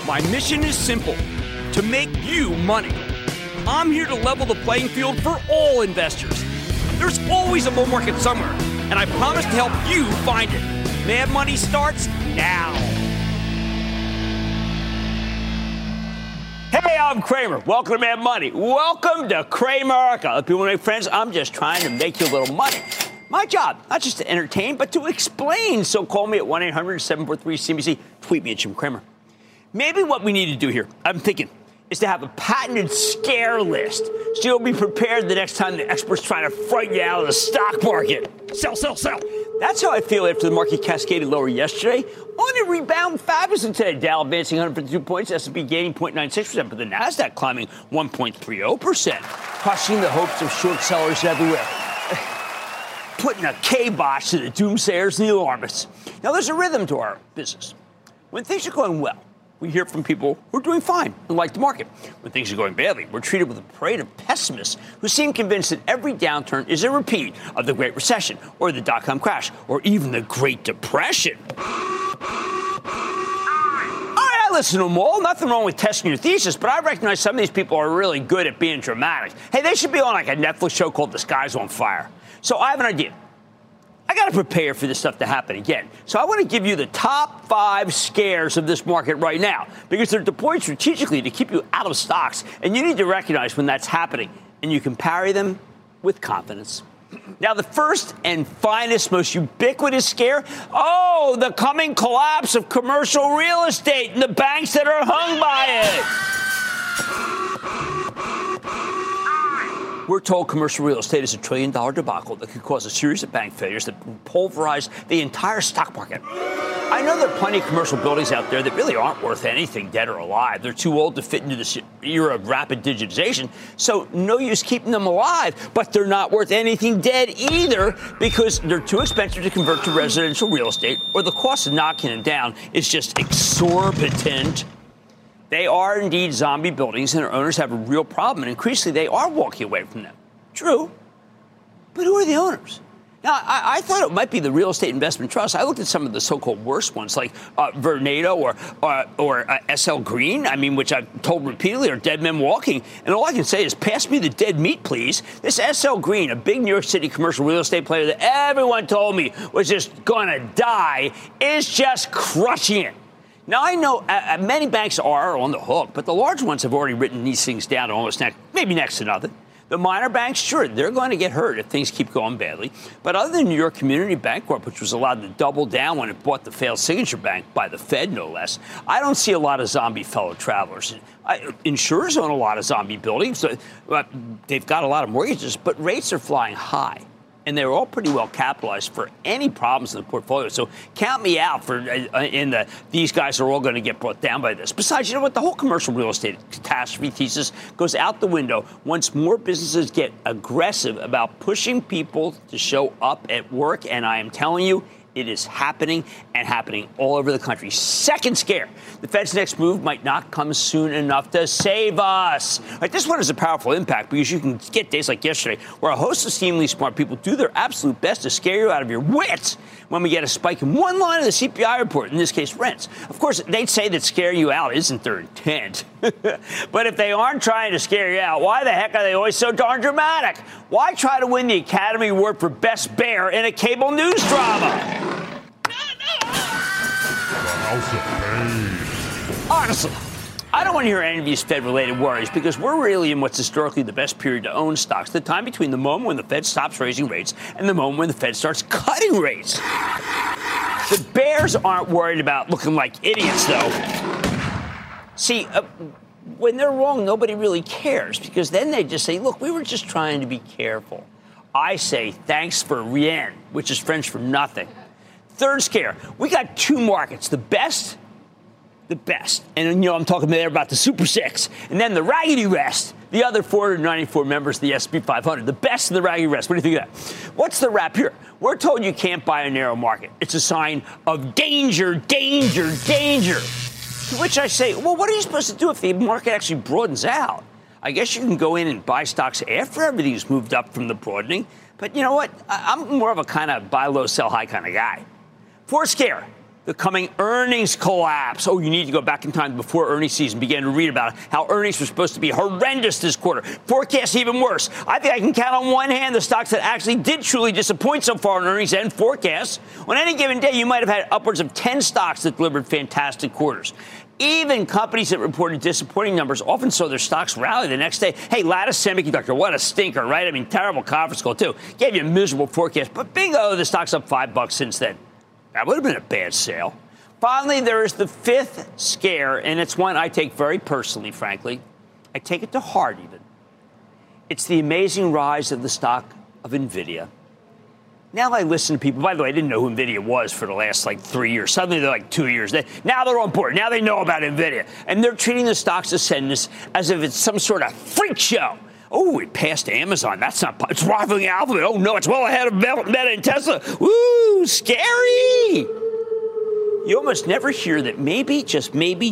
My mission is simple, to make you money. I'm here to level the playing field for all investors. There's always a bull market somewhere, and I promise to help you find it. Mad Money starts now. Hey, I'm Cramer. Welcome to Mad Money. Welcome to Cramerica. People make friends, I'm just trying to make you a little money. My job, not just to entertain, but to explain. So call me at 1-800-743-CNBC. Tweet me at Jim Cramer. Maybe what we need to do here, I'm thinking, is to have a patented scare list. So you'll be prepared the next time the experts try to frighten you out of the stock market. Sell, sell, sell. That's how I feel after the market cascaded lower yesterday. On a rebound fabulously today. Dow advancing 152 points, S&P gaining 0.96%, but the Nasdaq climbing 1.30%, crushing the hopes of short sellers everywhere. Putting a kibosh to the doomsayers and the alarmists. Now, there's a rhythm to our business. When things are going well, we hear from people who are doing fine and like the market. When things are going badly, we're treated with a parade of pessimists who seem convinced that every downturn is a repeat of the Great Recession or the dot-com crash or even the Great Depression. I listen to them all. Nothing wrong with testing your thesis, but I recognize some of these people are really good at being dramatic. Hey, they should be on like a Netflix show called The Sky's on Fire. So I have an idea. I got to prepare for this stuff to happen again. So I want to give you the top 5 scares of this market right now, because they're deployed strategically to keep you out of stocks, and you need to recognize when that's happening, and you can parry them with confidence. Now, the first and finest, most ubiquitous scare, the coming collapse of commercial real estate and the banks that are hung by it. We're told commercial real estate is $1 trillion debacle that could cause a series of bank failures that pulverize the entire stock market. I know there are plenty of commercial buildings out there that really aren't worth anything, dead or alive. They're too old to fit into this era of rapid digitization, so no use keeping them alive. But they're not worth anything dead either, because they're too expensive to convert to residential real estate, or the cost of knocking them down is just exorbitant. They are indeed zombie buildings, and their owners have a real problem, and increasingly they are walking away from them. True. But who are the owners? Now, I thought it might be the real estate investment trust. I looked at some of the so-called worst ones, like Vornado or SL Green, which I've told repeatedly are dead men walking. And all I can say is, pass me the dead meat, please. This SL Green, a big New York City commercial real estate player that everyone told me was just going to die, is just crushing it. Now, I know many banks are on the hook, but the large ones have already written these things down to almost maybe next to nothing. The minor banks, sure, they're going to get hurt if things keep going badly. But other than New York Community Bancorp, which was allowed to double down when it bought the failed Signature Bank by the Fed, no less, I don't see a lot of zombie fellow travelers. Insurers own a lot of zombie buildings. They've got a lot of mortgages, but rates are flying high. And they're all pretty well capitalized for any problems in the portfolio. So count me out for these guys are all going to get brought down by this. Besides, you know what? The whole commercial real estate catastrophe thesis goes out the window once more businesses get aggressive about pushing people to show up at work. And I am telling you, it is happening and happening all over the country. Second scare. The Fed's next move might not come soon enough to save us. This one has a powerful impact because you can get days like yesterday where a host of seemingly smart people do their absolute best to scare you out of your wits when we get a spike in one line of the CPI report, in this case, rents. Of course, they'd say that scare you out isn't their intent. But if they aren't trying to scare you out, why the heck are they always so darn dramatic? Why try to win the Academy Award for Best Bear in a cable news drama? Honestly, I don't want to hear any of these Fed-related worries because we're really in what's historically the best period to own stocks, the time between the moment when the Fed stops raising rates and the moment when the Fed starts cutting rates. The bears aren't worried about looking like idiots, though. See, when they're wrong, nobody really cares because then they just say, look, we were just trying to be careful. I say thanks for rien, which is French for nothing. Third scare, we got 2 markets, the best. And, I'm talking there about the Super Six. And then the raggedy rest, the other 494 members of the S&P 500, the best of the raggedy rest. What do you think of that? What's the wrap here? We're told you can't buy a narrow market. It's a sign of danger, danger, danger. To which I say, well, what are you supposed to do if the market actually broadens out? I guess you can go in and buy stocks after everything's moved up from the broadening. But you know what? I'm more of a kind of buy low, sell high kind of guy. Fourth scare. The coming earnings collapse. Oh, you need to go back in time before earnings season began to read about how earnings were supposed to be horrendous this quarter. Forecasts even worse. I think I can count on one hand the stocks that actually did truly disappoint so far in earnings and forecasts. On any given day, you might have had upwards of 10 stocks that delivered fantastic quarters. Even companies that reported disappointing numbers often saw their stocks rally the next day. Hey, Lattice Semiconductor, what a stinker, right? I mean, terrible conference call, too. Gave you a miserable forecast. But bingo, the stock's up $5 since then. That would have been a bad sale. Finally, there is the fifth scare, and it's one I take very personally, frankly. I take it to heart, even. It's the amazing rise of the stock of NVIDIA. Now I listen to people. By the way, I didn't know who NVIDIA was for the last, 3 years. Suddenly, they're 2 years. Now they're on board. Now they know about NVIDIA. And they're treating the stock's ascendance as if it's some sort of freak show. Oh, it passed Amazon. That's not. It's rivaling Alphabet. Oh, no, it's well ahead of Meta and Tesla. Woo, scary. You almost never hear that maybe, just maybe,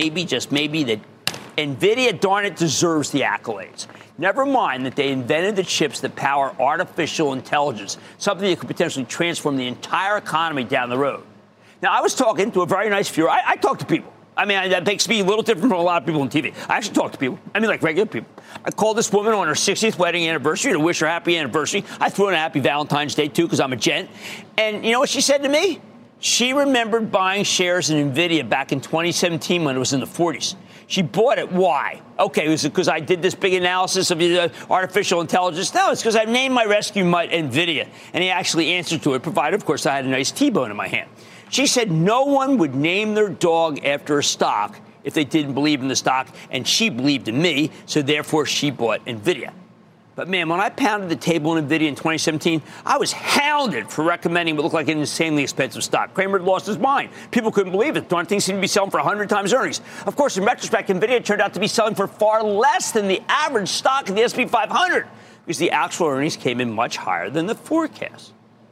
that NVIDIA, darn it, deserves the accolades. Never mind that they invented the chips that power artificial intelligence, something that could potentially transform the entire economy down the road. Now, I was talking to a very nice viewer. I talk to people. I mean, that makes me a little different from a lot of people on TV. I actually talk to people. I mean, like regular people. I called this woman on her 60th wedding anniversary to wish her happy anniversary. I threw in a happy Valentine's Day, too, because I'm a gent. And you know what she said to me? She remembered buying shares in NVIDIA back in 2017 when it was in the 40s. She bought it. Why? Okay, was it because I did this big analysis of artificial intelligence? No, it's because I named my rescue mutt NVIDIA. And he actually answered to it, provided, of course, I had a nice T-bone in my hand. She said no one would name their dog after a stock if they didn't believe in the stock, and she believed in me, so therefore she bought NVIDIA. But, man, when I pounded the table in NVIDIA in 2017, I was hounded for recommending what looked like an insanely expensive stock. Kramer had lost his mind. People couldn't believe it. Darn things seemed to be selling for 100 times earnings. Of course, in retrospect, NVIDIA turned out to be selling for far less than the average stock in the S&P 500 because the actual earnings came in much higher than the forecast.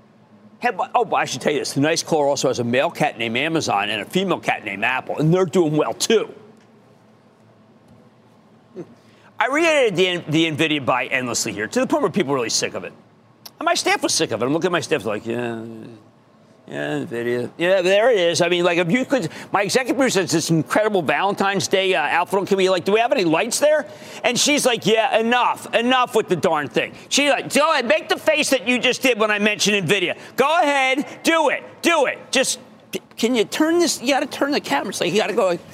Oh, I should tell you this. The nice caller also has a male cat named Amazon and a female cat named Apple, and they're doing well, too. I reiterated the NVIDIA buy endlessly here, to the point where people are really sick of it. And my staff was sick of it. I'm looking at my staff like, yeah, NVIDIA. Yeah, there it is. I mean, if you could, my executive producer says this incredible Valentine's Day outfit on, can we, do we have any lights there? And she's like, yeah, enough with the darn thing. She's like, go ahead, make the face that you just did when I mentioned NVIDIA. Go ahead, do it. Just, can you turn this? You got to turn the camera. It's like, you got to go like,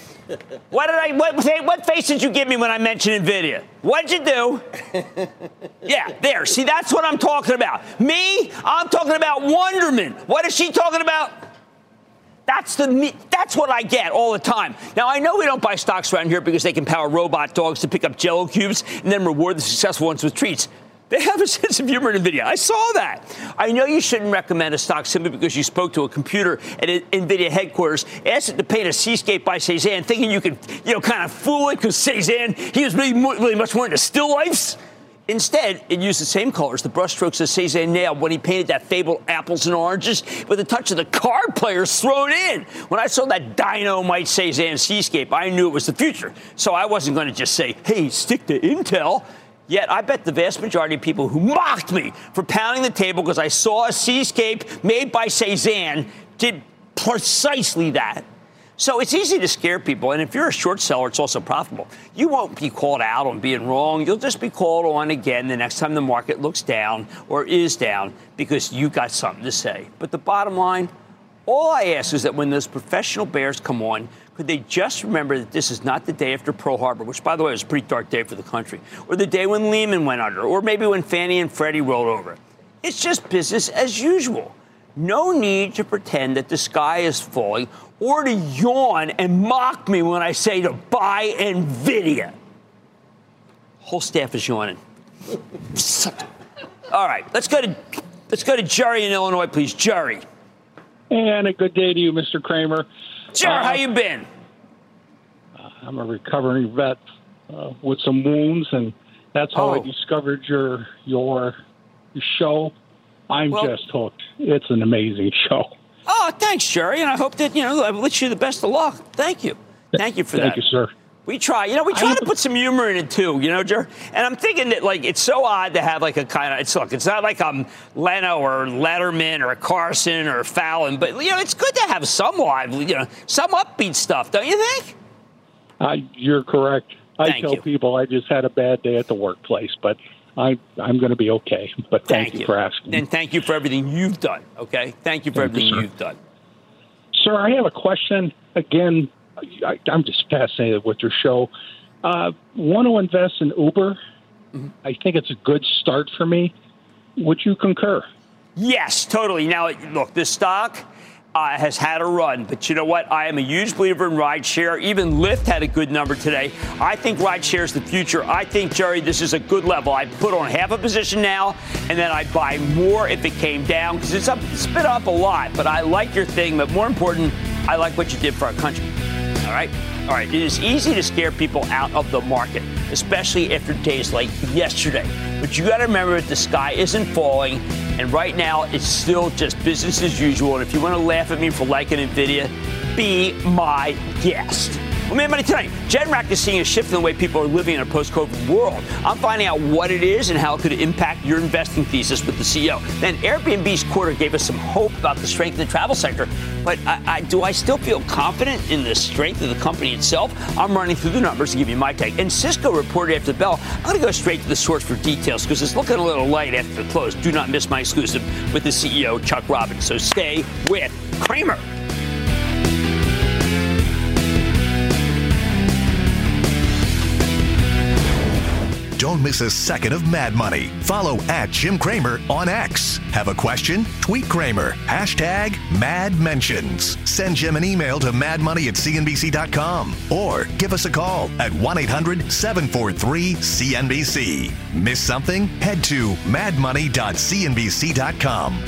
what face did you give me when I mentioned NVIDIA? What'd you do? Yeah, there. See, that's what I'm talking about. Me, I'm talking about wonderment. What is she talking about? That's what I get all the time. Now, I know we don't buy stocks around here because they can power robot dogs to pick up Jell-O cubes and then reward the successful ones with treats. They have a sense of humor in NVIDIA. I saw that. I know you shouldn't recommend a stock simply because you spoke to a computer at NVIDIA headquarters, asked it to paint a seascape by Cezanne, thinking you could, kind of fool it because Cezanne, he was really much more into still lifes. Instead, it used the same colors, the brushstrokes that Cezanne nailed when he painted that fabled apples and oranges with a touch of the card players thrown in. When I saw that Dynamite Cezanne seascape, I knew it was the future. So I wasn't going to just say, hey, stick to Intel. Yet I bet the vast majority of people who mocked me for pounding the table because I saw a seascape made by Cezanne did precisely that. So it's easy to scare people, and if you're a short seller, it's also profitable. You won't be called out on being wrong. You'll just be called on again the next time the market looks down or is down because you got something to say. But the bottom line, all I ask is that when those professional bears come on, could they just remember that this is not the day after Pearl Harbor, which, by the way, was a pretty dark day for the country, or the day when Lehman went under, or maybe when Fannie and Freddie rolled over. It's just business as usual. No need to pretend that the sky is falling or to yawn and mock me when I say to buy NVIDIA. Whole staff is yawning. All right, let's go to Jerry in Illinois, please. Jerry. And a good day to you, Mr. Kramer. Jerry, how you been? I'm a recovering vet with some wounds, and that's how I discovered your show. I'm just hooked. It's an amazing show. Oh, thanks, Jerry, and I hope that, I wish you the best of luck. Thank you. Thank you for that. Thank you, sir. We try. We try to put some humor in it too, Jer. And I'm thinking that, like, it's so odd to have, like, a kind of, it's not like I'm Leno or Letterman or Carson or Fallon, but, it's good to have some lively, some upbeat stuff, don't you think? You're correct. I tell people I just had a bad day at the workplace, but I'm going to be okay. But thank you for asking. And thank you for everything you've done, okay? Thank you for everything you've done. Sir, I have a question. Again, I'm just fascinated with your show. Want to invest in Uber? Mm-hmm. I think it's a good start for me. Would you concur? Yes, totally. Now, look, this stock has had a run, but you know what? I am a huge believer in rideshare. Even Lyft had a good number today. I think rideshare is the future. I think, Jerry, this is a good level. I put on half a position now, and then I'd buy more if it came down because it's been up a lot. But I like your thing, but more important, I like what you did for our country. All right? All right. It is easy to scare people out of the market, especially after days like yesterday. But you got to remember that the sky isn't falling, and right now it's still just business as usual. And if you want to laugh at me for liking NVIDIA, be my guest. Well, Mad Money tonight, Generac is seeing a shift in the way people are living in a post-COVID world. I'm finding out what it is and how it could impact your investing thesis with the CEO. Then Airbnb's quarter gave us some hope about the strength of the travel sector. But do I still feel confident in the strength of the company itself? I'm running through the numbers to give you my take. And Cisco reported after the bell. I'm going to go straight to the source for details because it's looking a little light after the close. Do not miss my exclusive with the CEO, Chuck Robbins. So stay with Cramer. Don't miss a second of Mad Money. Follow @JimCramer on X. Have a question? Tweet Cramer. #MadMentions. Send Jim an email to madmoney@cnbc.com or give us a call at 1-800-743-CNBC. Miss something? Head to madmoney.cnbc.com.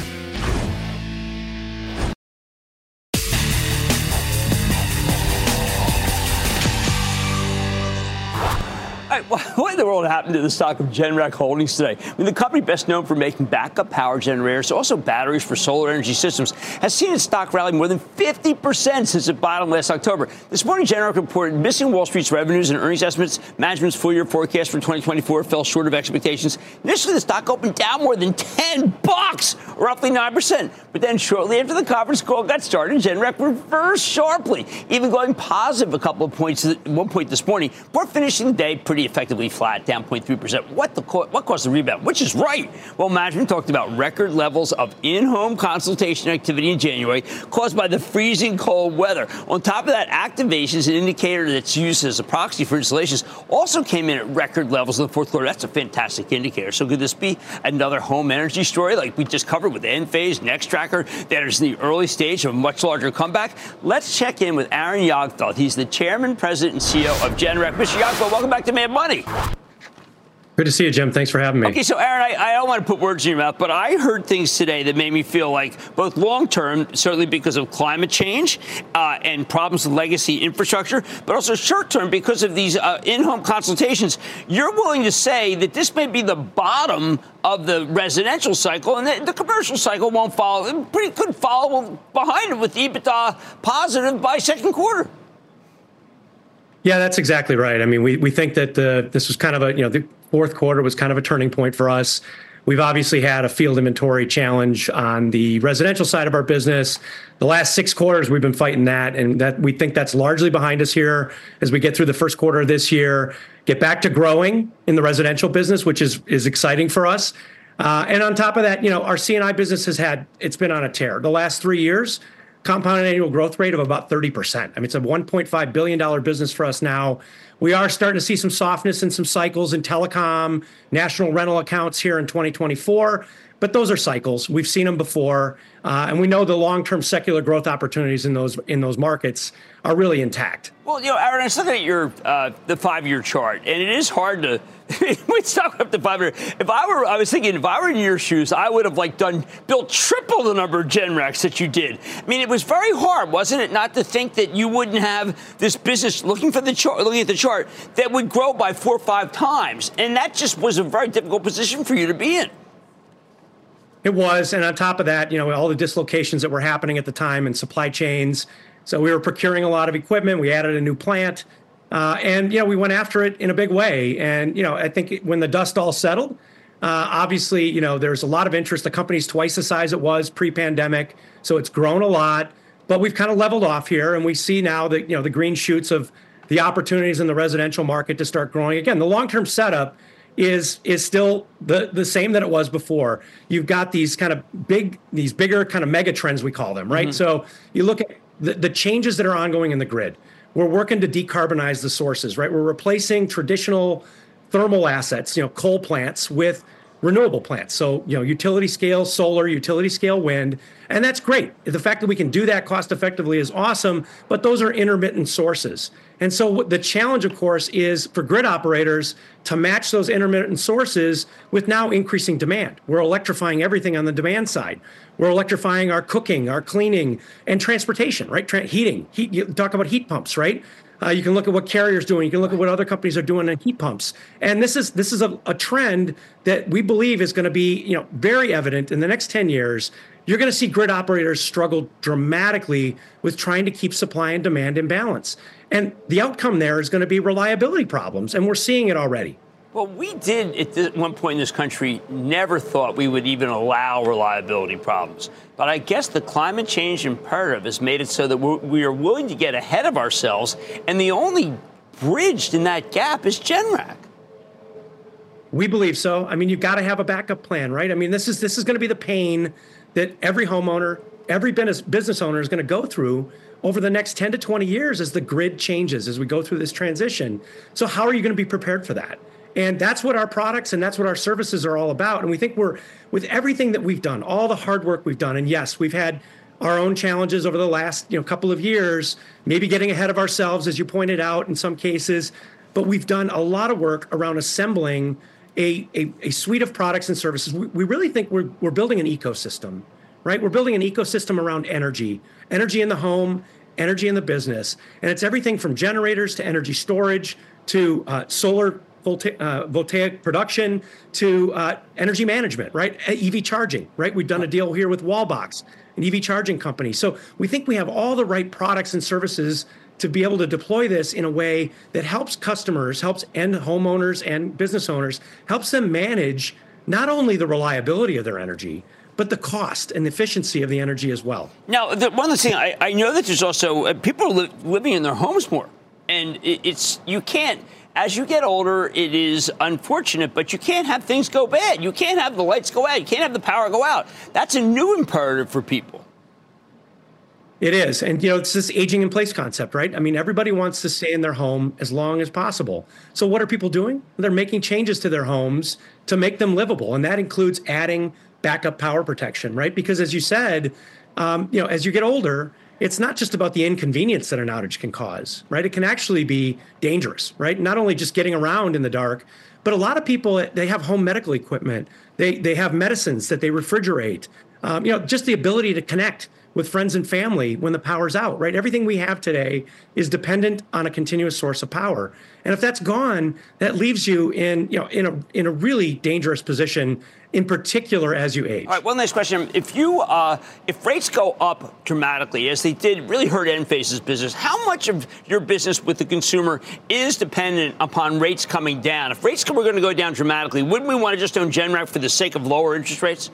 What in the world happened to the stock of Generac Holdings today? I mean, the company best known for making backup power generators, also batteries for solar energy systems, has seen its stock rally more than 50% since it bottomed last October. This morning, Generac reported missing Wall Street's revenues and earnings estimates. Management's full-year forecast for 2024 fell short of expectations. Initially, the stock opened down more than $10, roughly 9%. But then shortly after the conference call got started, Generac reversed sharply, even going positive a couple of points at one point this morning, before finishing the day pretty effectively flat, down 0.3%. What caused the rebound? Which is right. Well, management talked about record levels of in-home consultation activity in January caused by the freezing cold weather. On top of that, activations, an indicator that's used as a proxy for installations, also came in at record levels in the fourth quarter. That's a fantastic indicator. So could this be another home energy story like we just covered with Enphase, Nextracker, that is in the early stage of a much larger comeback? Let's check in with Aaron Jagdfeld. He's the chairman, president, and CEO of Generac. Mr. Jagdfeld, welcome back to Mad Money. Good to see you, Jim. Thanks for having me. Okay, so Aaron, I don't want to put words in your mouth, but I heard things today that made me feel like both long-term, certainly because of climate change and problems with legacy infrastructure, but also short-term because of these in-home consultations. You're willing to say that this may be the bottom of the residential cycle and the commercial cycle won't follow. It could follow behind it with EBITDA positive by second quarter. Yeah, that's exactly right. I mean, we think that this was kind of the fourth quarter was kind of a turning point for us. We've obviously had a field inventory challenge on the residential side of our business. The last 6 quarters, we've been fighting that, and that we think that's largely behind us here as we get through the first quarter of this year, get back to growing in the residential business, which is exciting for us. And on top of that, our C&I business it's been on a tear. The last 3 years, compounded annual growth rate of about 30%. I mean, it's a $1.5 billion business for us now. We are starting to see some softness in some cycles in telecom, national rental accounts here in 2024, but those are cycles. We've seen them before, and we know the long-term secular growth opportunities in those markets are really intact. Well, Aaron, I was looking at your the 5-year chart, and it is hard to. Let's talk about the 5-year. I was thinking, if I were in your shoes, I would have built triple the number of Generacs that you did. I mean, it was very hard, wasn't it, not to think that you wouldn't have this business looking at the chart that would grow by 4 or 5 times, and that just was a very difficult position for you to be in. It was, and on top of that, all the dislocations that were happening at the time in supply chains. So we were procuring a lot of equipment. We added a new plant. And, we went after it in a big way. And, I think when the dust all settled, obviously, there's a lot of interest. The company's twice the size it was pre-pandemic. So it's grown a lot. But we've kind of leveled off here. And we see now that, the green shoots of the opportunities in the residential market to start growing again. The long-term setup is still the same that it was before. You've got these bigger kind of mega trends, we call them, right? Mm-hmm. So you look at the changes that are ongoing in the grid. We're working to decarbonize the sources, right? We're replacing traditional thermal assets, coal plants with renewable plants. So, utility scale solar, utility scale wind, and that's great. The fact that we can do that cost effectively is awesome, but those are intermittent sources. And so the challenge, of course, is for grid operators to match those intermittent sources with now increasing demand. We're electrifying everything on the demand side. We're electrifying our cooking, our cleaning, and transportation, right? Heating. You talk about heat pumps, right? You can look at what Carrier's doing. You can look at what other companies are doing in heat pumps. And this is a trend that we believe is going to be, very evident in the next 10 years. You're going to see grid operators struggle dramatically with trying to keep supply and demand in balance. And the outcome there is going to be reliability problems, and we're seeing it already. Well, we did at one point in this country never thought we would even allow reliability problems. But I guess the climate change imperative has made it so that we are willing to get ahead of ourselves. And the only bridge in that gap is Generac. We believe so. I mean, you've got to have a backup plan, right? I mean, this is going to be the pain that every homeowner, every business owner is going to go through over the next 10 to 20 years as the grid changes, as we go through this transition. So how are you going to be prepared for that? And that's what our products and that's what our services are all about. And we think with everything that we've done, all the hard work we've done, and yes, we've had our own challenges over the last couple of years, maybe getting ahead of ourselves, as you pointed out in some cases, but we've done a lot of work around assembling a suite of products and services. We really think we're building an ecosystem, right? We're building an ecosystem around energy in the home, energy in the business. And it's everything from generators to energy storage to solar voltaic production to energy management, right? EV charging, right? We've done a deal here with Wallbox, an EV charging company. So we think we have all the right products and services to be able to deploy this in a way that helps customers, helps end homeowners and business owners, helps them manage not only the reliability of their energy, but the cost and efficiency of the energy as well. Now, one of the things I know that there's also people are living in their homes more, and you can't. As you get older, it is unfortunate, but you can't have things go bad. You can't have the lights go out. You can't have the power go out. That's a new imperative for people. It is. And, it's this aging in place concept, right? I mean, everybody wants to stay in their home as long as possible. So what are people doing? They're making changes to their homes to make them livable. And that includes adding backup power protection, right? Because as you said, as you get older, it's not just about the inconvenience that an outage can cause, right? It can actually be dangerous, right? Not only just getting around in the dark, but a lot of people, they have home medical equipment. They have medicines that they refrigerate. Just the ability to connect with friends and family when the power's out, right? Everything we have today is dependent on a continuous source of power. And if that's gone, that leaves you in a really dangerous position, in particular as you age. All right, one last question. If rates go up dramatically, as they did, really hurt Enphase's business, how much of your business with the consumer is dependent upon rates coming down? If rates were going to go down dramatically, wouldn't we want to just own Generac for the sake of lower interest rates?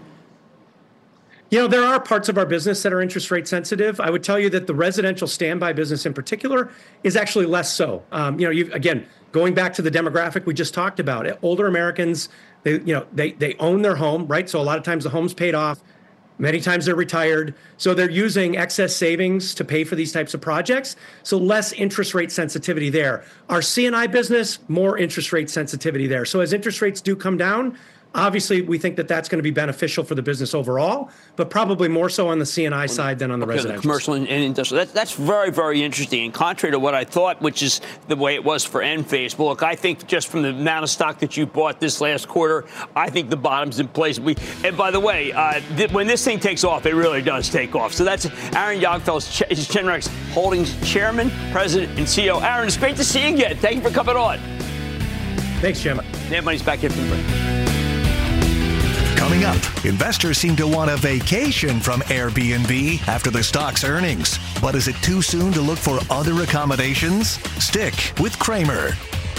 There are parts of our business that are interest rate sensitive. I would tell you that the residential standby business in particular is actually less so. Again, going back to the demographic we just talked about, older Americans, they own their home, right? So a lot of times the home's paid off. Many times they're retired. So they're using excess savings to pay for these types of projects. So less interest rate sensitivity there. Our C&I business, more interest rate sensitivity there. So as interest rates do come down, obviously, we think that that's going to be beneficial for the business overall, but probably more so on the C&I side than on the residential. The commercial and industrial. That's very, very interesting. And contrary to what I thought, which is the way it was for Enphase, well, look, I think just from the amount of stock that you bought this last quarter, I think the bottom's in place. And by the way, when this thing takes off, it really does take off. So that's Aaron Jagdfeld, Generac Holdings Chairman, President, and CEO. Aaron, it's great to see you again. Thank you for coming on. Thanks, Jim. Mad Money's back here from the break. Coming up, investors seem to want a vacation from Airbnb after the stock's earnings. But is it too soon to look for other accommodations? Stick with Cramer.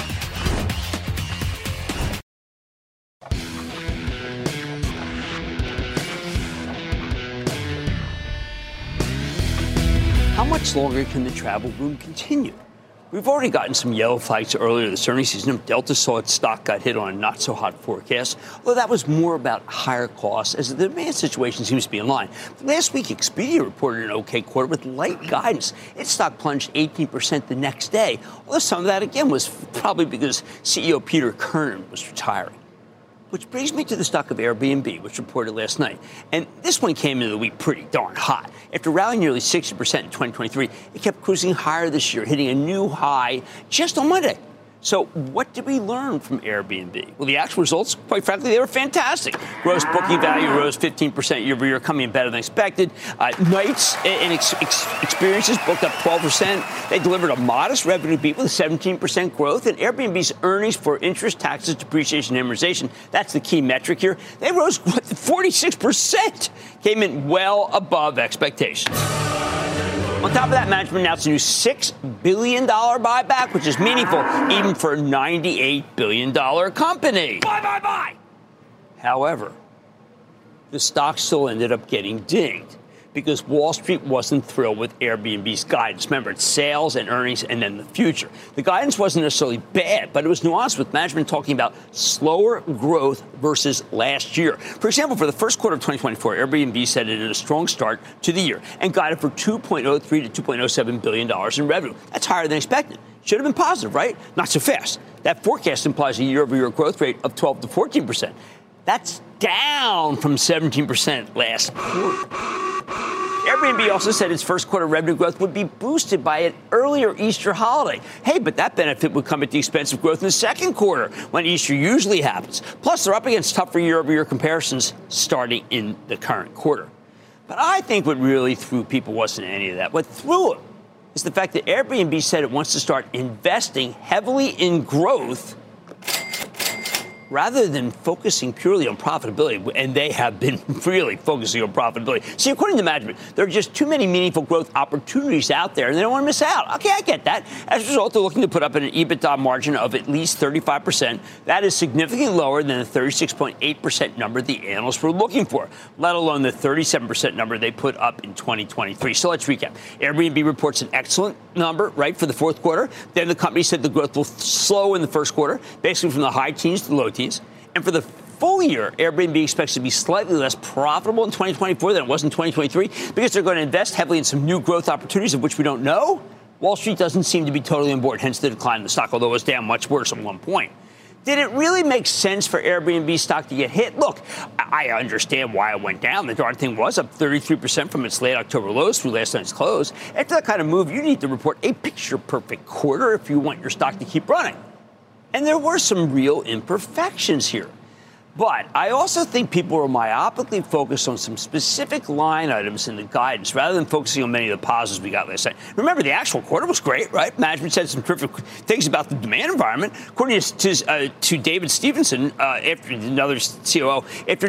How much longer can the travel boom continue? We've already gotten some yellow flags earlier this earnings season. Delta saw its stock got hit on a not-so-hot forecast, although that was more about higher costs as the demand situation seems to be in line. Last week, Expedia reported an okay quarter with light guidance. Its stock plunged 18% the next day, although some of that, again, was probably because CEO Peter Kernan was retiring. Which brings me to the stock of Airbnb, which reported last night. And this one came into the week pretty darn hot. After rallying nearly 60% in 2023, it kept cruising higher this year, hitting a new high just on Monday. So what did we learn from Airbnb? Well, the actual results, quite frankly, they were fantastic. Gross booking value rose 15% year over year, coming in better than expected. Nights and experiences booked up 12%. They delivered a modest revenue beat with 17% growth. And Airbnb's earnings for interest, taxes, depreciation, and amortization, that's the key metric here, they rose 46%, came in well above expectations. On top of that, management announced a new $6 billion buyback, which is meaningful even for a $98 billion company. Buy! However, the stock still ended up getting dinged because Wall Street wasn't thrilled with Airbnb's guidance. Remember, it's sales and earnings and then the future. The guidance wasn't necessarily bad, but it was nuanced with management talking about slower growth versus last year. For example, for the first quarter of 2024, Airbnb said it had a strong start to the year and guided for $2.03 to $2.07 billion in revenue. That's higher than expected. Should have been positive, right? Not so fast. That forecast implies a year-over-year growth rate of 12 to 14%. That's down from 17% last quarter. Airbnb also said its first quarter revenue growth would be boosted by an earlier Easter holiday. Hey, but that benefit would come at the expense of growth in the second quarter, when Easter usually happens. Plus, they're up against tougher year-over-year comparisons starting in the current quarter. But I think what really threw people wasn't any of that. What threw them is the fact that Airbnb said it wants to start investing heavily in growth rather than focusing purely on profitability, and they have been really focusing on profitability. See, according to management, there are just too many meaningful growth opportunities out there, and they don't want to miss out. Okay, I get that. As a result, they're looking to put up an EBITDA margin of at least 35%. That is significantly lower than the 36.8% number the analysts were looking for, let alone the 37% number they put up in 2023. So let's recap. Airbnb reports an excellent number, right, for the fourth quarter. Then the company said the growth will slow in the first quarter, basically from the high teens to the low teens. And for the full year, Airbnb expects to be slightly less profitable in 2024 than it was in 2023 because they're going to invest heavily in some new growth opportunities of which we don't know. Wall Street doesn't seem to be totally on board, hence the decline in the stock, although it was down much worse at one point. Did it really make sense for Airbnb stock to get hit? Look, I understand why it went down. The darn thing was up 33% from its late October lows through last night's close. After that kind of move, you need to report a picture-perfect quarter if you want your stock to keep running. And there were some real imperfections here. But I also think people were myopically focused on some specific line items in the guidance rather than focusing on many of the positives we got last night. Remember, the actual quarter was great, right? Management said some terrific things about the demand environment. According to David Stevenson, another COO,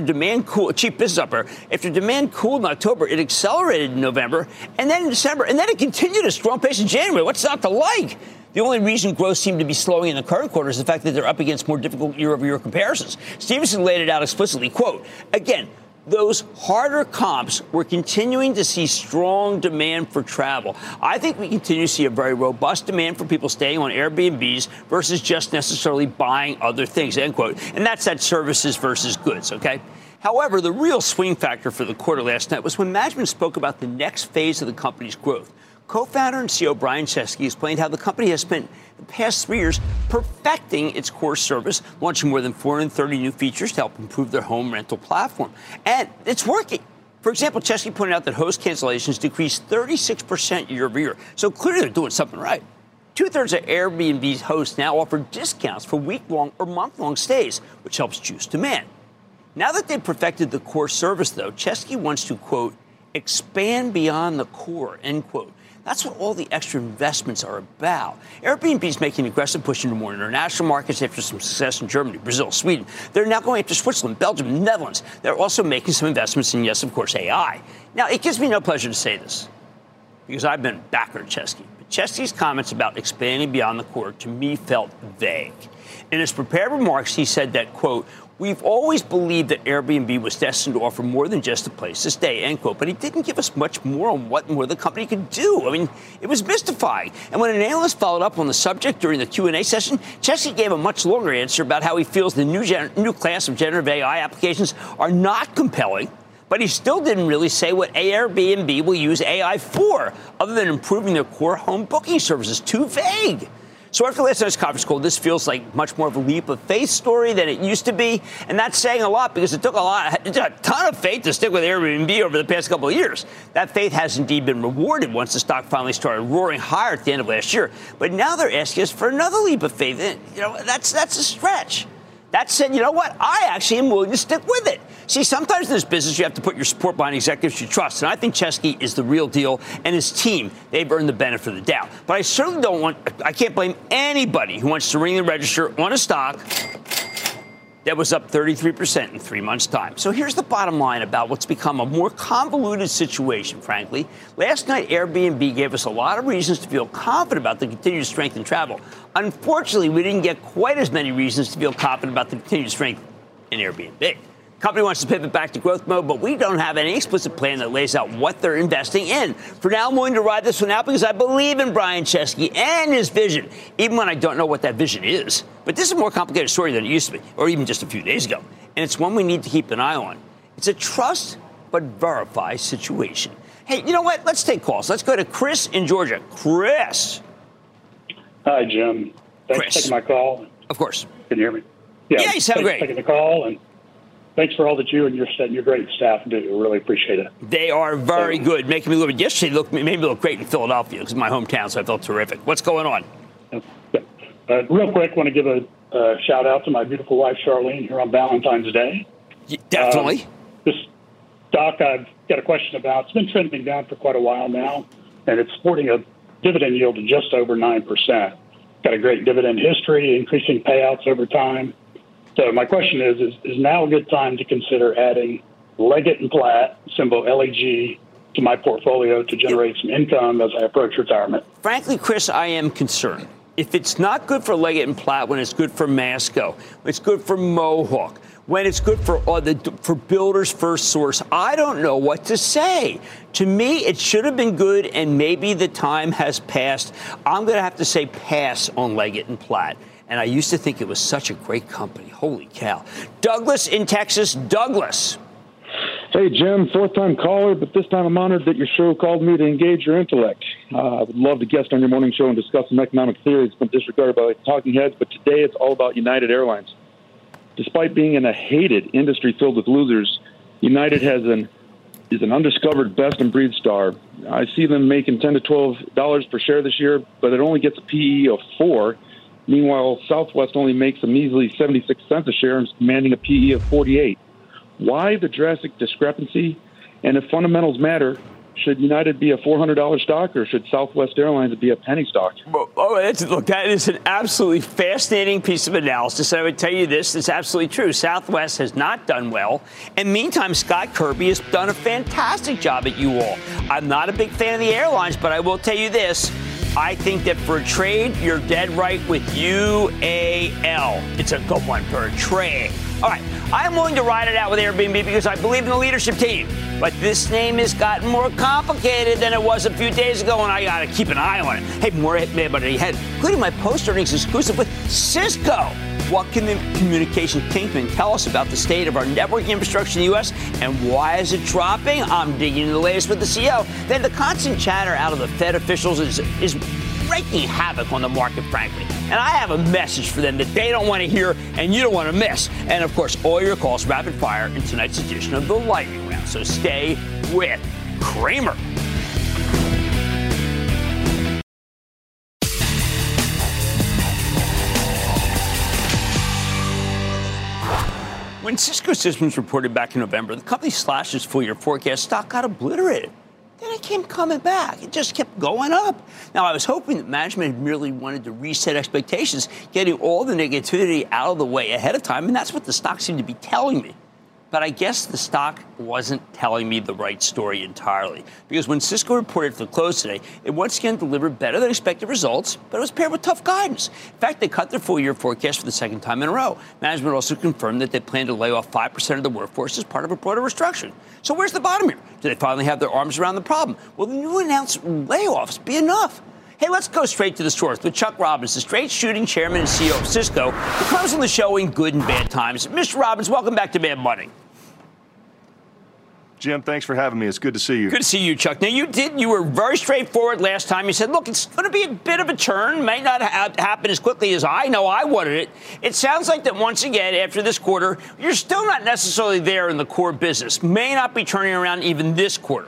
chief business operator, after demand cooled in October, it accelerated in November and then in December, and then it continued a strong pace in January. What's not to like? The only reason growth seemed to be slowing in the current quarter is the fact that they're up against more difficult year-over-year comparisons. Stevenson laid it out explicitly, quote, again, those harder comps, we're continuing to see strong demand for travel. I think we continue to see a very robust demand for people staying on Airbnbs versus just necessarily buying other things, end quote. And that's that services versus goods, okay? However, the real swing factor for the quarter last night was when management spoke about the next phase of the company's growth. Co-founder and CEO Brian Chesky explained how the company has spent the past 3 years perfecting its core service, launching more than 430 new features to help improve their home rental platform. And it's working. For example, Chesky pointed out that host cancellations decreased 36% year over year. So clearly they're doing something right. 2/3 of Airbnb's hosts now offer discounts for week-long or month-long stays, which helps juice demand. Now that they've perfected the core service, though, Chesky wants to, quote, expand beyond the core, end quote. That's what all the extra investments are about. Airbnb is making an aggressive push into more international markets after some success in Germany, Brazil, Sweden. They're now going after Switzerland, Belgium, Netherlands. They're also making some investments in, yes, of course, AI. Now, it gives me no pleasure to say this because I've been backer at Chesky. But Chesky's comments about expanding beyond the core, to me, felt vague. In his prepared remarks, he said that, quote, "We've always believed that Airbnb was destined to offer more than just a place to stay," end quote. But he didn't give us much more on what more the company could do. I mean, it was mystifying. And when an analyst followed up on the subject during the Q&A session, Chesky gave a much longer answer about how he feels the new class of generative AI applications are not compelling. But he still didn't really say what Airbnb will use AI for, other than improving their core home booking services. Too vague. So after last night's conference call, this feels like much more of a leap of faith story than it used to be. And that's saying a lot because it took a ton of faith to stick with Airbnb over the past couple of years. That faith has indeed been rewarded once the stock finally started roaring higher at the end of last year. But now they're asking us for another leap of faith. And, that's a stretch. That said, you know what? I actually am willing to stick with it. See, sometimes in this business, you have to put your support behind executives you trust. And I think Chesky is the real deal. And his team, they've earned the benefit of the doubt. But I certainly I can't blame anybody who wants to ring the register on a stock that was up 33% in 3 months' time. So here's the bottom line about what's become a more convoluted situation, frankly. Last night, Airbnb gave us a lot of reasons to feel confident about the continued strength in travel. Unfortunately, we didn't get quite as many reasons to feel confident about the continued strength in Airbnb. The company wants to pivot back to growth mode, but we don't have any explicit plan that lays out what they're investing in. For now, I'm willing to ride this one out because I believe in Brian Chesky and his vision, even when I don't know what that vision is. But this is a more complicated story than it used to be, or even just a few days ago. And it's one we need to keep an eye on. It's a trust but verify situation. Hey, you know what? Let's take calls. Let's go to Chris in Georgia. Chris. Hi, Jim. Thanks for taking my call. Of course. Can you hear me? Yeah, you sound great. Thanks for taking the call, and thanks for all that you and your great staff do. Really appreciate it. They are very good, making me a little bit. Yesterday, made me look great in Philadelphia because it's my hometown, so I felt terrific. What's going on? Real quick, want to give a shout out to my beautiful wife, Charlene, here on Valentine's Day. Definitely. This stock I've got a question about. It's been trending down for quite a while now, and it's sporting a dividend yield of just over 9%. Got a great dividend history, increasing payouts over time. So my question is now a good time to consider adding Leggett & Platt, symbol LEG, to my portfolio to generate some income as I approach retirement? Frankly, Chris, I am concerned. If it's not good for Leggett & Platt, when it's good for Masco, when it's good for Mohawk, when it's good for Builders First Source, I don't know what to say. To me, it should have been good, and maybe the time has passed. I'm going to have to say pass on Leggett & Platt. And I used to think it was such a great company. Holy cow. Douglas in Texas. Douglas. Hey, Jim, fourth-time caller, but this time I'm honored that your show called me to engage your intellect. I would love to guest on your morning show and discuss some economic theory that's been disregarded by talking heads, but today it's all about United Airlines. Despite being in a hated industry filled with losers, United is an undiscovered best-in-breed star. I see them making $10 to $12 per share this year, but it only gets a PE of 4. Meanwhile, Southwest only makes a measly 76 cents a share and is commanding a PE of 48. Why the drastic discrepancy? And if fundamentals matter, should United be a $400 stock or should Southwest Airlines be a penny stock? Look, that is an absolutely fascinating piece of analysis. I would tell you this, it's absolutely true. Southwest has not done well. And meantime, Scott Kirby has done a fantastic job at you all. I'm not a big fan of the airlines, but I will tell you this. I think that for a trade, you're dead right with UAL. It's a good one for a trade. All right, I'm willing to ride it out with Airbnb because I believe in the leadership team. But this name has gotten more complicated than it was a few days ago, and I got to keep an eye on it. Hey, more about it ahead, including my post-earnings exclusive with Cisco. What can the communication kingpin tell us about the state of our networking infrastructure in the U.S. and why is it dropping? I'm digging into the latest with the CEO. Then the constant chatter out of the Fed officials is wreaking havoc on the market, frankly. And I have a message for them that they don't want to hear and you don't want to miss. And, of course, all your calls rapid fire in tonight's edition of the Lightning Round. So stay with Cramer. When Cisco Systems reported back in November, the company slashed its full-year forecast. Stock got obliterated. They And it kept coming back. It just kept going up. Now, I was hoping that management merely wanted to reset expectations, getting all the negativity out of the way ahead of time, and that's what the stock seemed to be telling me. But I guess the stock wasn't telling me the right story entirely. Because when Cisco reported for the close today, it once again delivered better than expected results, but it was paired with tough guidance. In fact, they cut their full-year forecast for the second time in a row. Management also confirmed that they plan to lay off 5% of the workforce as part of a broader restructuring. So where's the bottom here? Do they finally have their arms around the problem? Will the new announced layoffs be enough? Hey, let's go straight to the source with Chuck Robbins, the straight-shooting chairman and CEO of Cisco, who comes on the show in good and bad times. Mr. Robbins, welcome back to Mad Money. Jim, thanks for having me. It's good to see you. Good to see you, Chuck. Now, you were very straightforward last time. You said, look, it's going to be a bit of a turn. May not happen as quickly as I know I wanted it. It sounds like that once again, after this quarter, you're still not necessarily there in the core business. May not be turning around even this quarter.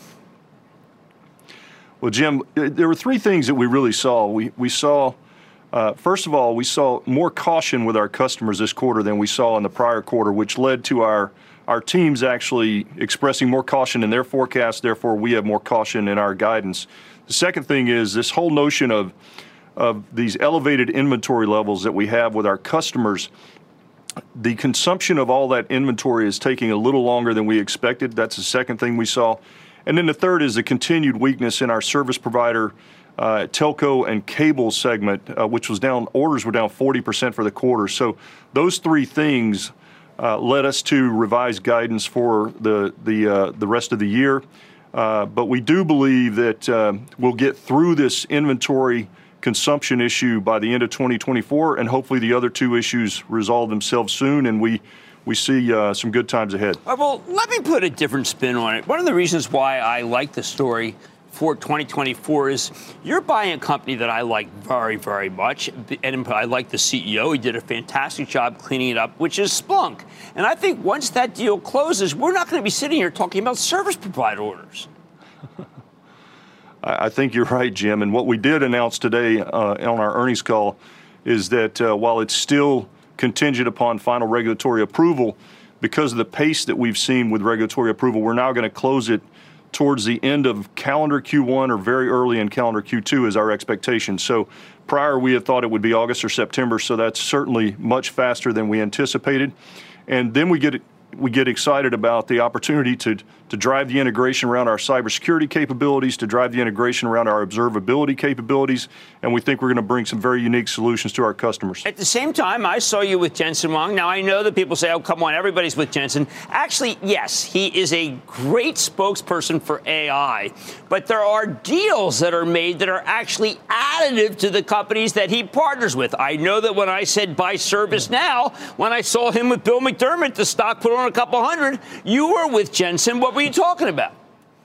Well, Jim, there were three things that we really saw. We saw, first of all, we saw more caution with our customers this quarter than we saw in the prior quarter, which led to our teams actually expressing more caution in their forecast. Therefore, we have more caution in our guidance. The second thing is this whole notion of these elevated inventory levels that we have with our customers. The consumption of all that inventory is taking a little longer than we expected. That's the second thing we saw. And then the third is the continued weakness in our service provider, telco and cable segment, which was down. Orders were down 40% for the quarter. So those three things led us to revise guidance for the rest of the year. But we do believe that we'll get through this inventory consumption issue by the end of 2024, and hopefully the other two issues resolve themselves soon, and we see some good times ahead. Well, let me put a different spin on it. One of the reasons why I like the story for 2024 is you're buying a company that I like very, very much. And I like the CEO. He did a fantastic job cleaning it up, which is Splunk. And I think once that deal closes, we're not going to be sitting here talking about service provider orders. I think you're right, Jim. And what we did announce today on our earnings call is that while it's still contingent upon final regulatory approval, because of the pace that we've seen with regulatory approval, we're now going to close it towards the end of calendar Q1 or very early in calendar Q2 is our expectation. So prior, we had thought it would be August or September, so that's certainly much faster than we anticipated. And then we get excited about the opportunity to drive the integration around our cybersecurity capabilities, to drive the integration around our observability capabilities, and we think we're going to bring some very unique solutions to our customers. At the same time, I saw you with Jensen Huang. Now, I know that people say, oh, come on, everybody's with Jensen. Actually, yes, he is a great spokesperson for AI, but there are deals that are made that are actually additive to the companies that he partners with. I know that when I said buy ServiceNow, when I saw him with Bill McDermott, the stock put on a couple hundred, you were with Jensen. What were you talking about?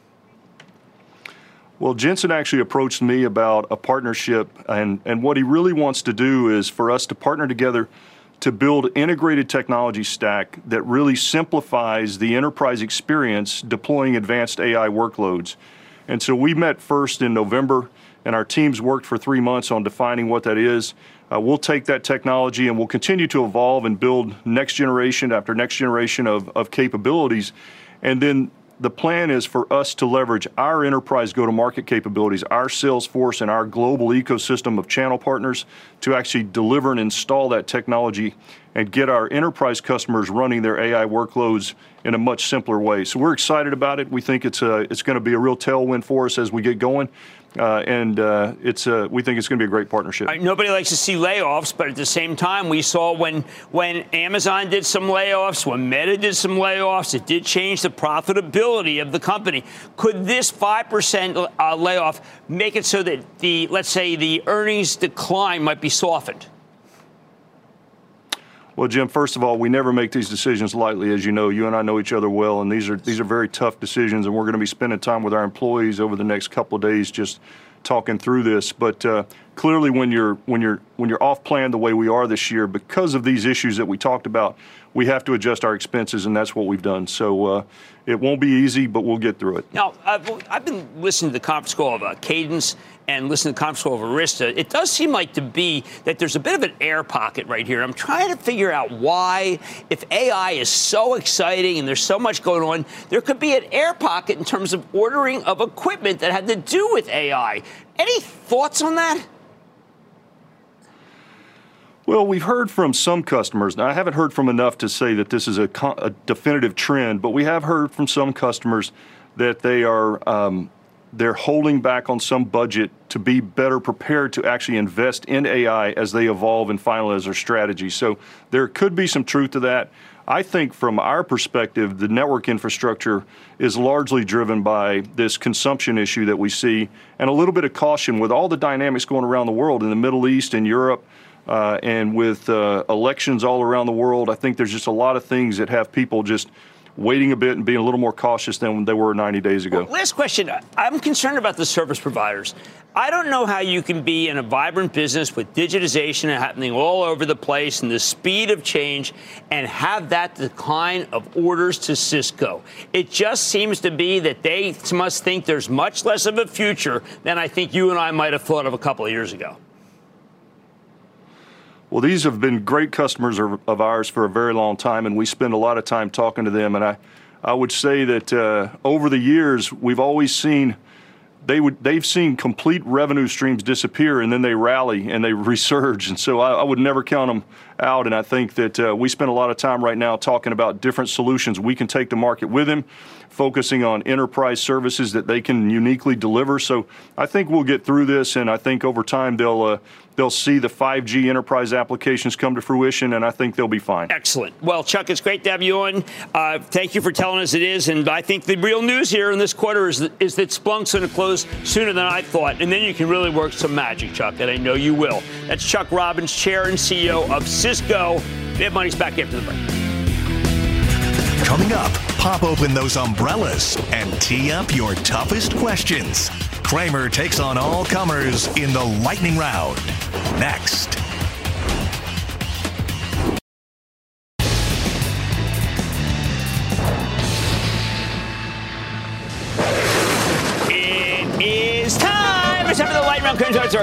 Well, Jensen actually approached me about a partnership, and what he really wants to do is for us to partner together to build integrated technology stack that really simplifies the enterprise experience deploying advanced AI workloads. And so we met first in November, and our teams worked for 3 months on defining what that is. We'll take that technology and we'll continue to evolve and build next generation after next generation of capabilities. And then the plan is for us to leverage our enterprise go-to-market capabilities, our sales force, and our global ecosystem of channel partners to actually deliver and install that technology and get our enterprise customers running their AI workloads in a much simpler way. So we're excited about it. We think it's going to be a real tailwind for us as we get going. We think it's going to be a great partnership. Nobody likes to see layoffs, but at the same time, we saw when Amazon did some layoffs, when Meta did some layoffs, it did change the profitability of the company. Could this 5% layoff make it so that let's say the earnings decline might be softened? Well, Jim, first of all, we never make these decisions lightly. As you know, you and I know each other well, and these are very tough decisions, and we're going to be spending time with our employees over the next couple of days just talking through this. But clearly when you're off plan the way we are this year, because of these issues that we talked about, we have to adjust our expenses, and that's what we've done. So it won't be easy, but we'll get through it. Now, I've been listening to the conference call of Cadence and listening to the conference call of Arista. It does seem like to be that there's a bit of an air pocket right here. I'm trying to figure out why, if AI is so exciting and there's so much going on, there could be an air pocket in terms of ordering of equipment that had to do with AI. Any thoughts on that? Well, we've heard from some customers. Now, I haven't heard from enough to say that this is a definitive trend, but we have heard from some customers that they are they're holding back on some budget to be better prepared to actually invest in AI as they evolve and finalize their strategy. So there could be some truth to that. I think from our perspective, the network infrastructure is largely driven by this consumption issue that we see, and a little bit of caution with all the dynamics going around the world in the Middle East and Europe. And with elections all around the world, I think there's just a lot of things that have people just waiting a bit and being a little more cautious than they were 90 days ago. Well, last question. I'm concerned about the service providers. I don't know how you can be in a vibrant business with digitization happening all over the place and the speed of change and have that decline of orders to Cisco. It just seems to be that they must think there's much less of a future than I think you and I might have thought of a couple of years ago. Well, these have been great customers of ours for a very long time, and we spend a lot of time talking to them. And I would say that over the years, we've always seen they've seen complete revenue streams disappear, and then they rally and they resurge. And so I would never count them out. And I think that we spend a lot of time right now talking about different solutions we can take to market with them, focusing on enterprise services that they can uniquely deliver. So I think we'll get through this, and I think over time they'll see the 5G enterprise applications come to fruition, and I think they'll be fine. Excellent. Well, Chuck, it's great to have you on. Thank you for telling us it is, and I think the real news here in this quarter is that Splunk's going to close sooner than I thought, and then you can really work some magic, Chuck, and I know you will. That's Chuck Robbins, Chair and CEO of Cisco. Mad Money's back after the break. Coming up, pop open those umbrellas and tee up your toughest questions. Cramer takes on all comers in the lightning round. Next. It is time. It's time for the lightning round.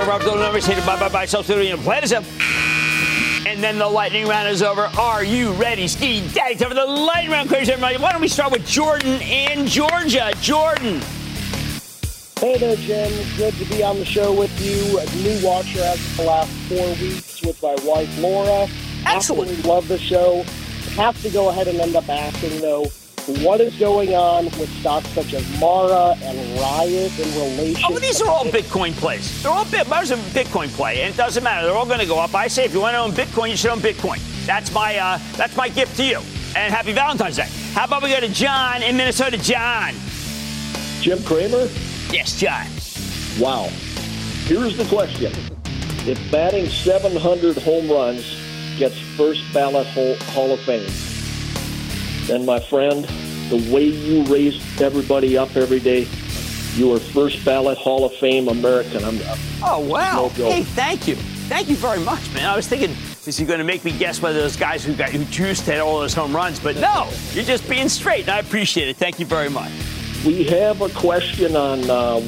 And then the lightning round is over. Are you ready, Ski Daddy? Time for the lightning round. Why don't we start with Jordan in Georgia? Jordan. Hey there, Jim. Good to be on the show with you. A new watcher as of the last 4 weeks with my wife, Laura. Excellent. Absolutely love the show. Have to go ahead and end up asking, though, what is going on with stocks such as Mara and Riot in relation? Oh, these are all Bitcoin plays. They're all Mara's a Bitcoin play, and it doesn't matter. They're all going to go up. I say if you want to own Bitcoin, you should own Bitcoin. That's my gift to you. And happy Valentine's Day. How about we go to John in Minnesota? John. Jim Cramer? Yes, John. Wow. Here's the question. If batting 700 home runs gets first ballot Hall of Fame, then, my friend, the way you raise everybody up every day, you are first ballot Hall of Fame American. Oh, wow. Hey, thank you. Thank you very much, man. I was thinking, is he going to make me guess whether those guys who juiced had all those home runs? But no, you're just being straight, and I appreciate it. Thank you very much. We have a question on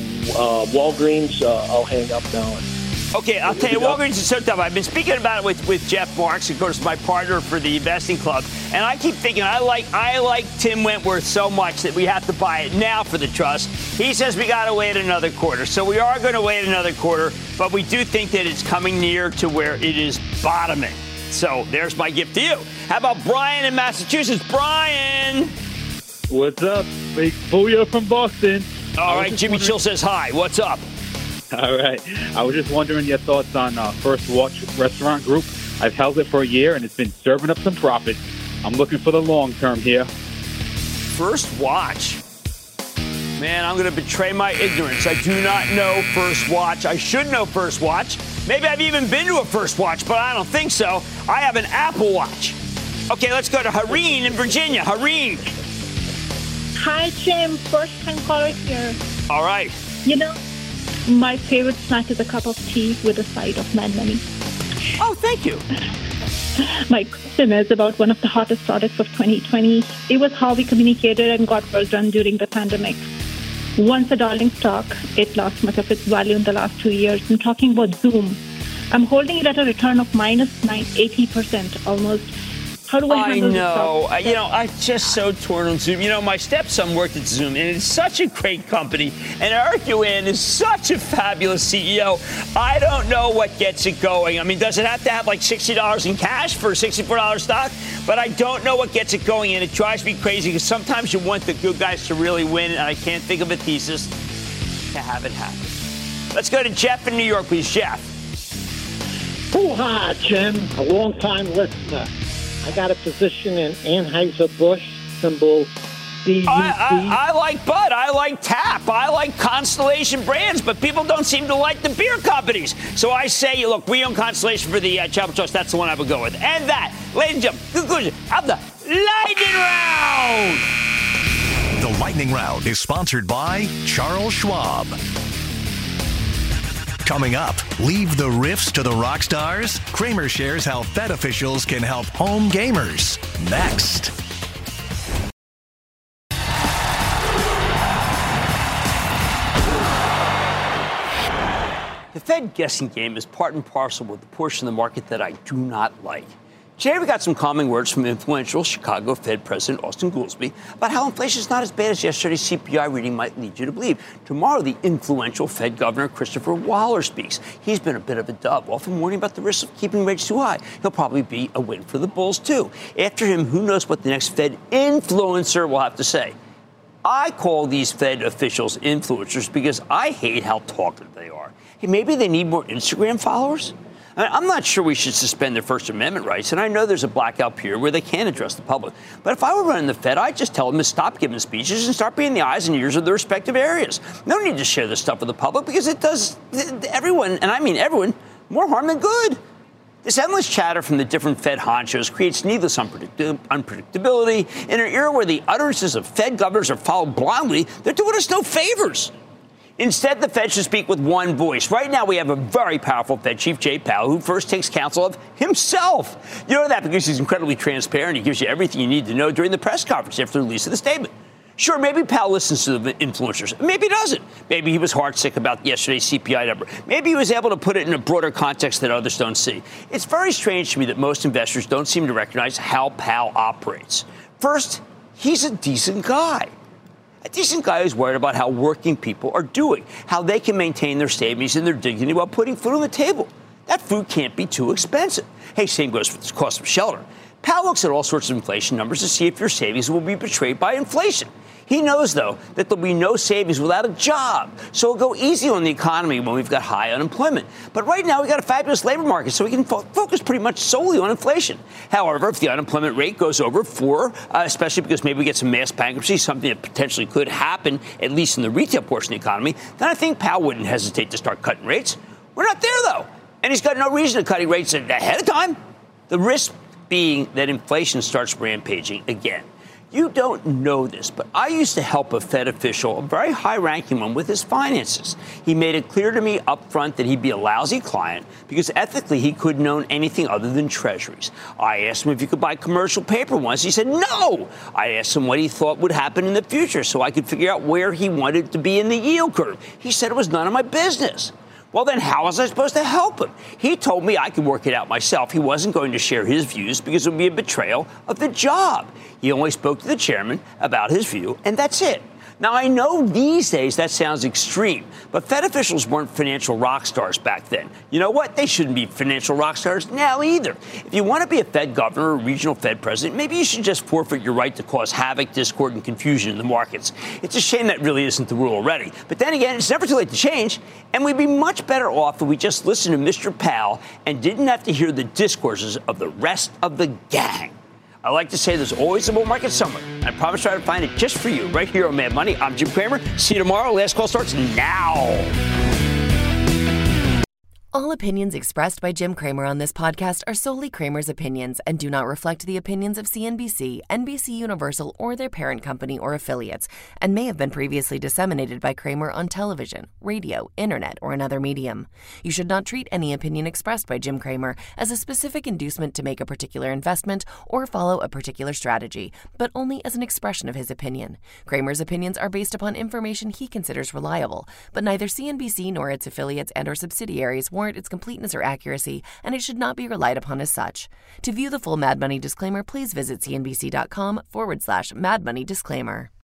Walgreens. I'll hang up now. Okay, I'll tell you, Walgreens is so tough. I've been speaking about it with Jeff Marks, of course, my partner for the investing club, and I keep thinking I like Tim Wentworth so much that we have to buy it now for the trust. He says we got to wait another quarter, so we are going to wait another quarter, but we do think that it's coming near to where it is bottoming. So there's my gift to you. How about Brian in Massachusetts? Brian! What's up? Big Booyah from Boston. All right, Jimmy Chill says hi. What's up? All right. I was just wondering your thoughts on First Watch Restaurant Group. I've held it for a year, and it's been serving up some profit. I'm looking for the long term here. First Watch. Man, I'm going to betray my ignorance. I do not know First Watch. I should know First Watch. Maybe I've even been to a First Watch, but I don't think so. I have an Apple Watch. Okay, let's go to Hareen in Virginia. Hareen. Hi, Jim. First-time caller here. All right. You know, My favorite snack is a cup of tea with a side of Mad Money. Oh, thank you. My question is about one of the hottest products of 2020. It was how we communicated and got work done during the pandemic. Once a darling stock, it lost much of its value in the last 2 years. I'm talking about Zoom. I'm holding it at a return of minus 80% almost. How do I handle this stock? I'm just so torn on Zoom. My stepson worked at Zoom, and it's such a great company. And Eric Yuan is such a fabulous CEO. I don't know what gets it going. I mean, does it have to have like $60 in cash for a $64 stock? But I don't know what gets it going, and it drives me crazy because sometimes you want the good guys to really win, and I can't think of a thesis to have it happen. Let's go to Jeff in New York, please. Jeff. Hoo-ha, Jim, a long-time listener. I got a position in Anheuser-Busch, symbol DUC. I like Bud. I like Tap. I like Constellation brands, but people don't seem to like the beer companies. So I say, look, we own Constellation for the Chapel Trust. That's the one I would go with. And that, ladies and gentlemen, conclusion of the Lightning Round. The Lightning Round is sponsored by Charles Schwab. Coming up, leave the riffs to the rock stars. Kramer shares how Fed officials can help home gamers. Next. The Fed guessing game is part and parcel with the portion of the market that I do not like. Today, we got some calming words from influential Chicago Fed President Austin Goolsbee about how inflation is not as bad as yesterday's CPI reading might lead you to believe. Tomorrow, the influential Fed Governor Christopher Waller speaks. He's been a bit of a dub, often warning about the risks of keeping rates too high. He'll probably be a win for the bulls, too. After him, who knows what the next Fed influencer will have to say. I call these Fed officials influencers because I hate how talkative they are. Hey, maybe they need more Instagram followers? I'm not sure we should suspend their First Amendment rights, and I know there's a blackout period where they can't address the public. But if I were running the Fed, I'd just tell them to stop giving speeches and start being the eyes and ears of their respective areas. No need to share this stuff with the public because it does everyone, and I mean everyone, more harm than good. This endless chatter from the different Fed honchos creates needless unpredictability. In an era where the utterances of Fed governors are followed blindly, they're doing us no favors. Instead, the Fed should speak with one voice. Right now, we have a very powerful Fed chief, Jay Powell, who first takes counsel of himself. You know that because he's incredibly transparent. He gives you everything you need to know during the press conference after the release of the statement. Sure, maybe Powell listens to the influencers. Maybe he doesn't. Maybe he was heartsick about yesterday's CPI number. Maybe he was able to put it in a broader context that others don't see. It's very strange to me that most investors don't seem to recognize how Powell operates. First, he's a decent guy. A decent guy who's worried about how working people are doing, how they can maintain their savings and their dignity while putting food on the table. That food can't be too expensive. Hey, same goes for the cost of shelter. Powell looks at all sorts of inflation numbers to see if your savings will be betrayed by inflation. He knows, though, that there'll be no savings without a job. So we'll go easy on the economy when we've got high unemployment. But right now, we've got a fabulous labor market, so we can focus pretty much solely on inflation. However, if the unemployment rate goes over 4, especially because maybe we get some mass bankruptcy, something that potentially could happen, at least in the retail portion of the economy, then I think Powell wouldn't hesitate to start cutting rates. We're not there, though. And he's got no reason to cut rates ahead of time. The risk being that inflation starts rampaging again. You don't know this, but I used to help a Fed official, a very high-ranking one, with his finances. He made it clear to me up front that he'd be a lousy client because ethically he couldn't own anything other than treasuries. I asked him if he could buy commercial paper once. He said no. I asked him what he thought would happen in the future so I could figure out where he wanted to be in the yield curve. He said it was none of my business. Well, then how was I supposed to help him? He told me I could work it out myself. He wasn't going to share his views because it would be a betrayal of the job. He only spoke to the chairman about his view, and that's it. Now, I know these days that sounds extreme, but Fed officials weren't financial rock stars back then. You know what? They shouldn't be financial rock stars now either. If you want to be a Fed governor or regional Fed president, maybe you should just forfeit your right to cause havoc, discord, and confusion in the markets. It's a shame that really isn't the rule already. But then again, it's never too late to change, and we'd be much better off if we just listened to Mr. Powell and didn't have to hear the discourses of the rest of the gang. I like to say there's always a bull market somewhere. I promise to try to find it just for you right here on Mad Money. I'm Jim Cramer. See you tomorrow. Last call starts now. All opinions expressed by Jim Cramer on this podcast are solely Cramer's opinions and do not reflect the opinions of CNBC, NBC Universal, or their parent company or affiliates, and may have been previously disseminated by Cramer on television, radio, internet, or another medium. You should not treat any opinion expressed by Jim Cramer as a specific inducement to make a particular investment or follow a particular strategy, but only as an expression of his opinion. Cramer's opinions are based upon information he considers reliable, but neither CNBC nor its affiliates and or subsidiaries warrant its completeness or accuracy, and it should not be relied upon as such. To view the full Mad Money disclaimer, please visit cnbc.com/Mad Money disclaimer.